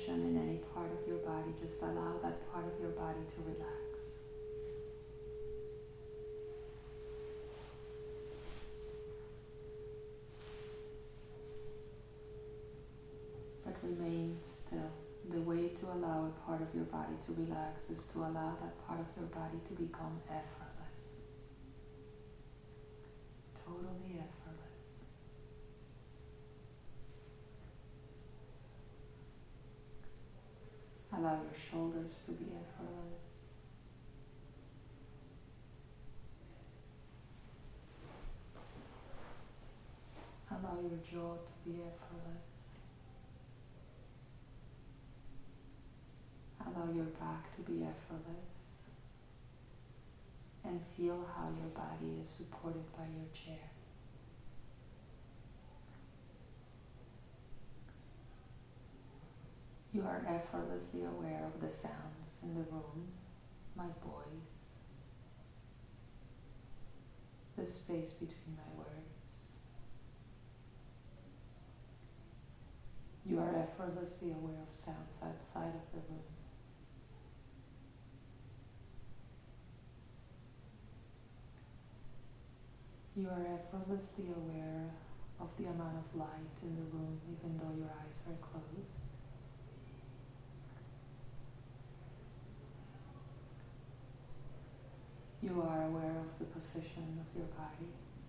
tension in any part of your body, just allow that part of your body to relax. But remain still. The way to allow a part of your body to relax is to allow that part of your body to become effortless. Totally effortless. Allow your shoulders to be effortless. Allow your jaw to be effortless. Allow your back to be effortless. And feel how your body is supported by your chair. You are effortlessly aware of the sounds in the room, my voice, the space between my words. You are effortlessly aware of sounds outside of the room. You are effortlessly aware of the amount of light in the room, even though your eyes are closed. You are aware of the position of your body.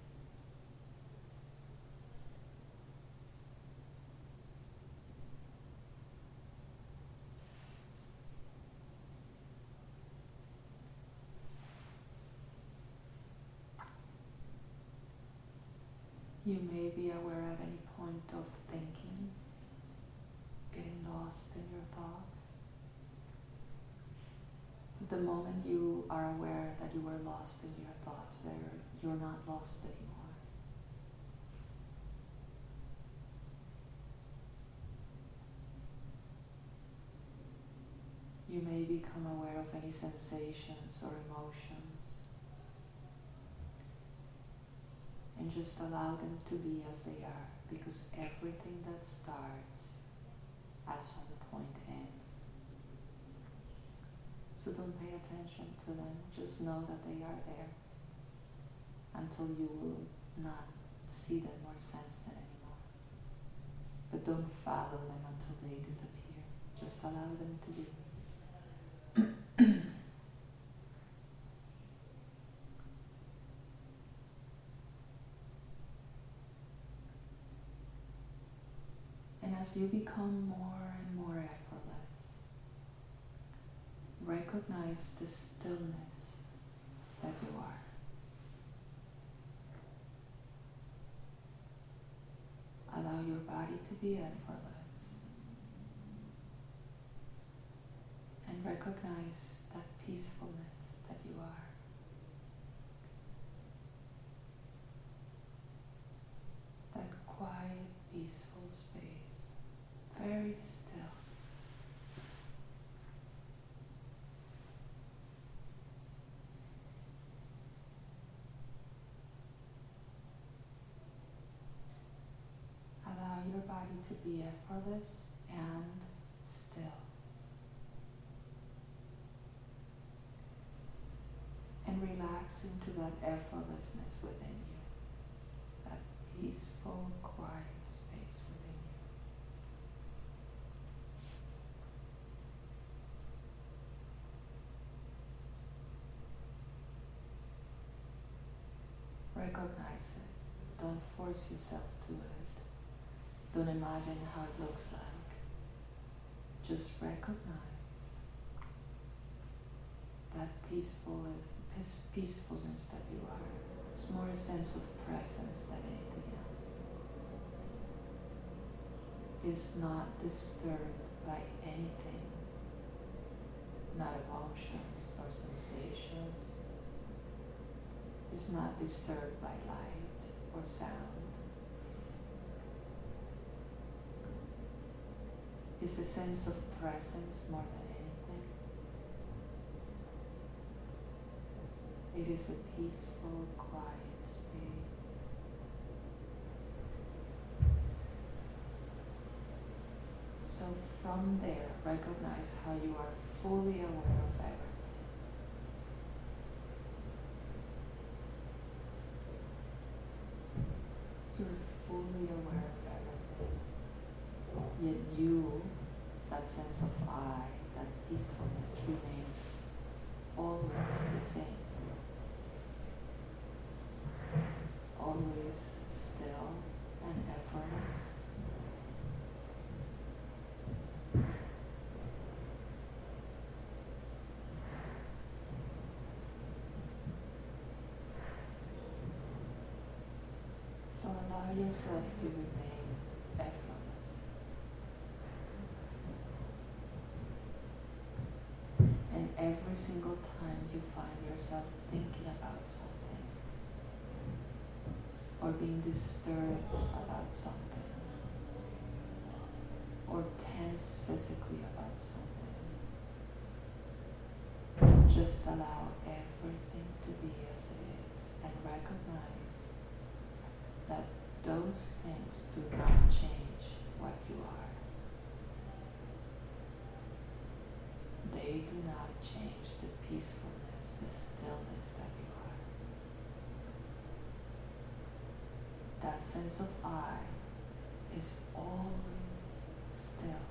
You may be aware at any point of thinking, getting lost in your thoughts. But the moment you are aware that you were lost in your thoughts, you're not lost anymore. You may become aware of any sensations or emotions. And just allow them to be as they are, because everything that starts at some point ends. So don't pay attention to them, just know that they are there until you will not see them or sense them anymore. But don't follow them until they disappear, just allow them to be. And as you become more and more effortless, recognize the stillness that you are. Allow your body to be effortless. And recognize that peacefulness that you are. That quiet, peaceful space. Very still. Allow your body to be effortless and still. And relax into that effortlessness within you. That peaceful, quiet space within you. Recognize it. Don't force yourself to it. Don't imagine how it looks like. Just recognize that peacefulness that you are. It's more a sense of presence than anything else. It's not disturbed by anything, not emotions or sensations. It's not disturbed by light or sound. It's a sense of presence more than anything. It is a peaceful, quiet space. So from there, recognize how you are fully aware of everything. You're fully aware of everything. Yet you, that sense of I, that peacefulness remains always the same. Always still and effortless. So allow yourself to remain effortless. And every single time you find yourself thinking about something or being disturbed about something or tense physically about something, just allow everything to be as it is and recognize that those things do not change what you are. They do not change the peacefulness, the stillness that you are. That sense of I is always still.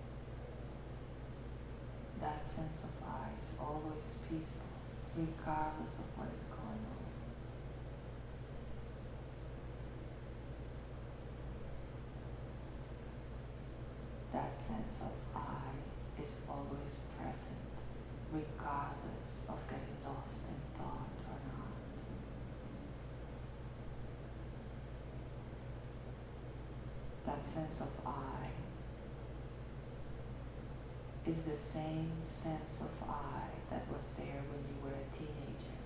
That sense of I is always peaceful, regardless of what is going on. That sense of I is always present, regardless of getting lost in thought or not. That sense of I is the same sense of I that was there when you were a teenager.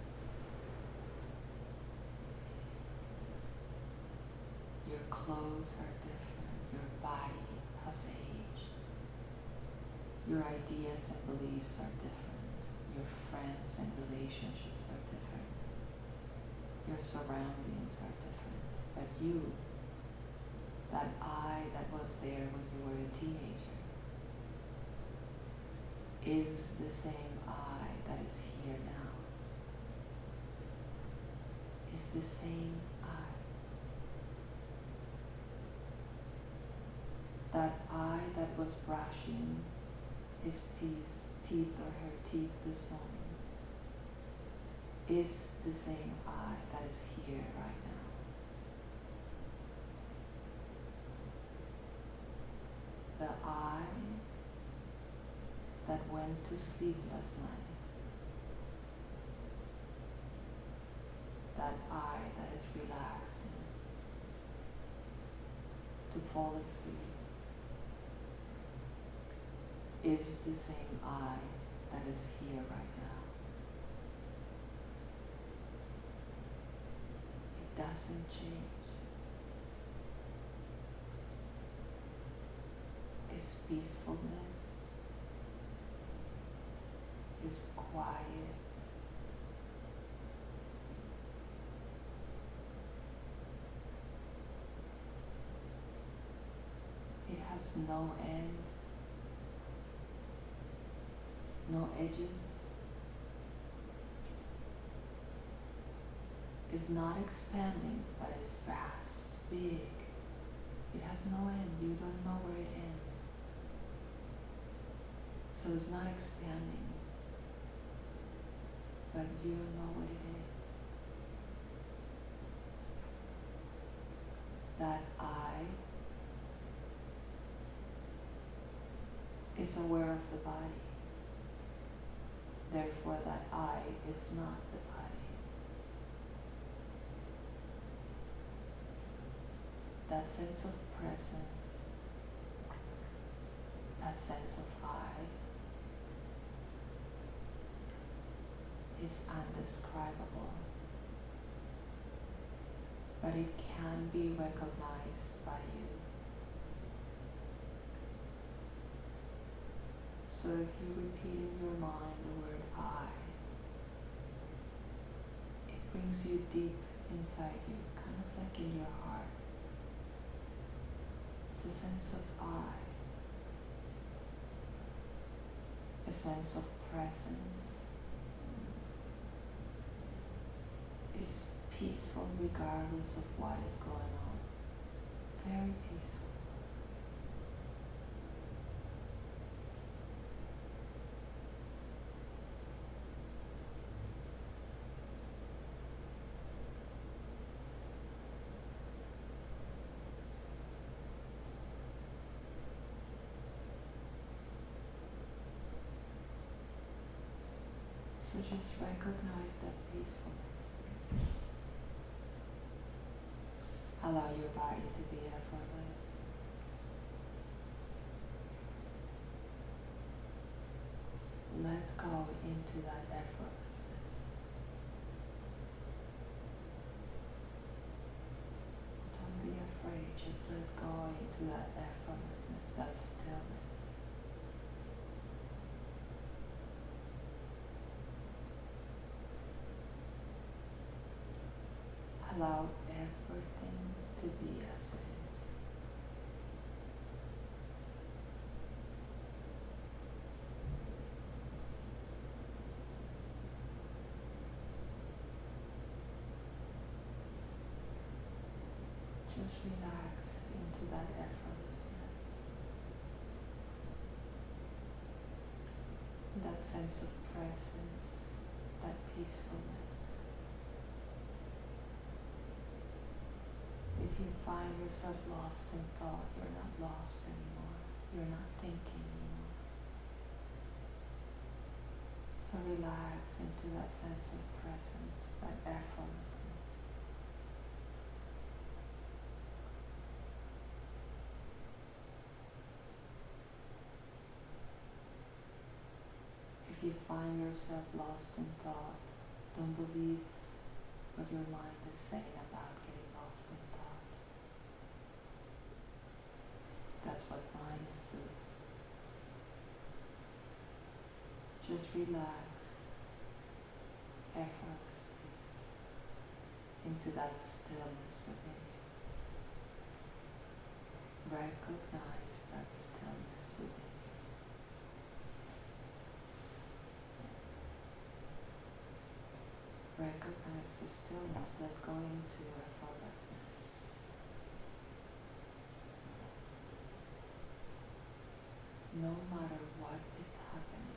Your clothes are different, your body has aged. Your ideas and beliefs are different. Your friends and relationships are different. Your surroundings are different. But you, that I that was there when you were a teenager, is the same I that is here now. Is the same I. That I that was brushing his teeth or her teeth this morning is the same I that is here right now. The I that went to sleep last night. That I that is relaxing to fall asleep is the same I that is here right now. It doesn't change. Its peacefulness is quiet. It has no end, no edges, is not expanding, but is vast, big. It has no end. You don't know where it ends. So it's not expanding, but you don't know what it is. That I is aware of the body. Therefore, that I is not the body. That sense of presence, that sense of I, is undescribable, but it can be recognized by you. So if you repeat in your mind the word I, it brings you deep inside you, kind of like in your heart. It's a sense of I. a sense of presence is peaceful regardless of what is going on. Very peaceful. So just recognize that peacefulness. Allow your body to be effortless. Let go into that effortlessness. Don't be afraid, just let go into that effortlessness, that stillness. Allow everything to be as it is. Just relax into that effortlessness, that sense of presence, that peacefulness. If you find yourself lost in thought, you're not lost anymore. You're not thinking anymore. So relax into that sense of presence, that effortlessness. If you find yourself lost in thought, don't believe what your mind is saying about getting lost in thought. That's what minds do. Just relax effortlessly into that stillness within you. Recognize that stillness within you. Recognize the stillness, let go into effortlessness. No matter what is happening,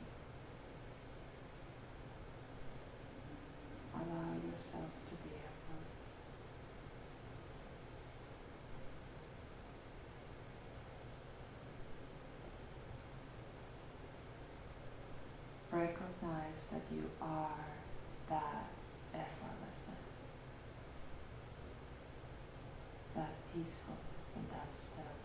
allow yourself to be effortless. Recognize that you are that effortlessness, that peacefulness, and that stillness.